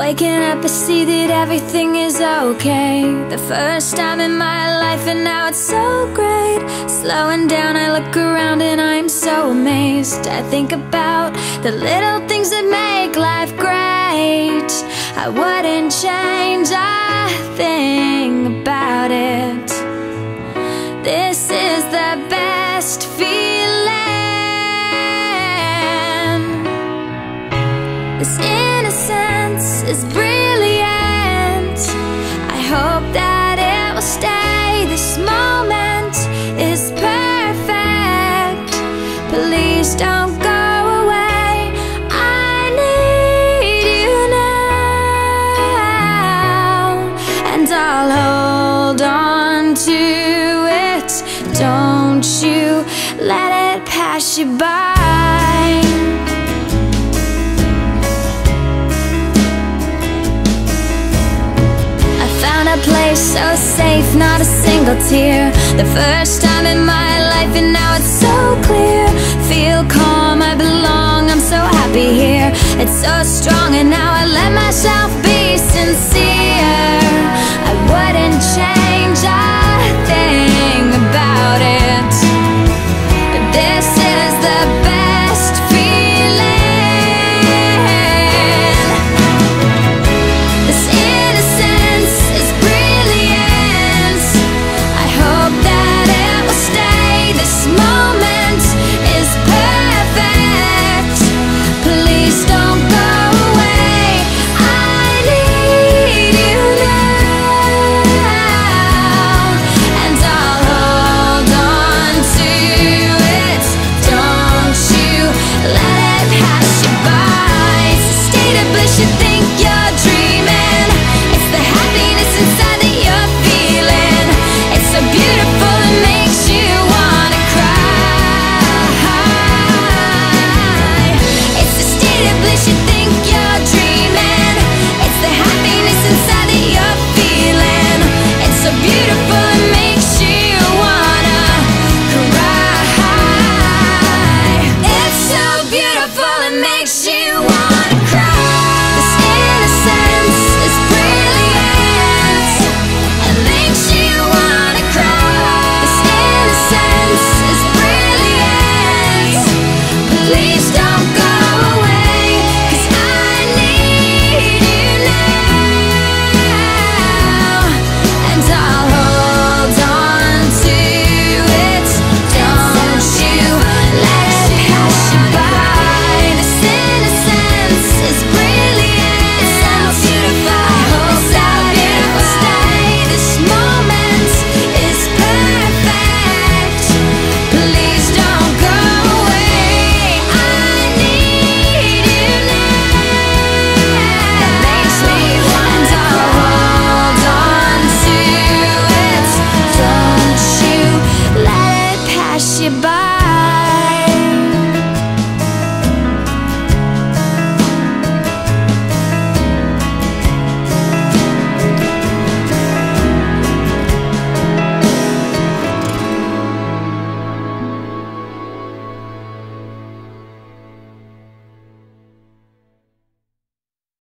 Waking up, I see that everything is okay. The first time in my life, and now it's so great. Slowing down, I look around and I'm so amazed. I think about the little things that make life great. I wouldn't change a thing about it. This is the best feeling. This innocence is brilliant. I hope that it will stay. This moment is perfect. Please don't go away. I need you now, and I'll hold on to it. Don't you let it pass you by. A place so safe, not a single tear. The first time in my life, and now it's so clear. Feel calm, I belong, I'm so happy here. It's so strong, and now I let myself be.